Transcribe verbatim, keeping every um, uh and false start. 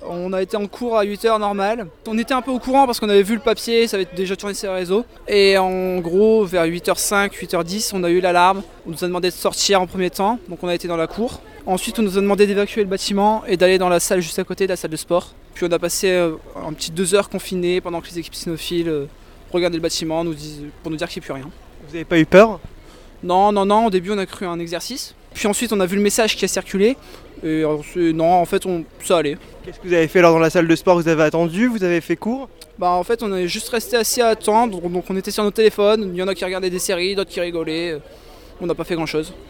On a été en cours à huit heures normal. On était un peu au courant parce qu'on avait vu le papier, ça avait déjà tourné sur les réseaux. Et en gros, vers huit heures cinq, huit heures dix, on a eu l'alarme. On nous a demandé de sortir en premier temps, donc on a été dans la cour. Ensuite, on nous a demandé d'évacuer le bâtiment et d'aller dans la salle juste à côté, la salle de sport. Puis on a passé euh, un petit deux heures confinés pendant que les équipes cynophiles euh, regardaient le bâtiment nous disent, pour nous dire qu'il n'y a plus rien. Vous n'avez pas eu peur? Non, non, non, au début on a cru un exercice. Puis ensuite on a vu le message qui a circulé. Et euh, non, en fait on, ça allait. Qu'est-ce que vous avez fait alors dans la salle de sport? Vous avez attendu? Vous avez fait cours? Bah en fait on est juste resté assis à attendre. Donc on était sur nos téléphones. Il y en a qui regardaient des séries, d'autres qui rigolaient. On n'a pas fait grand chose.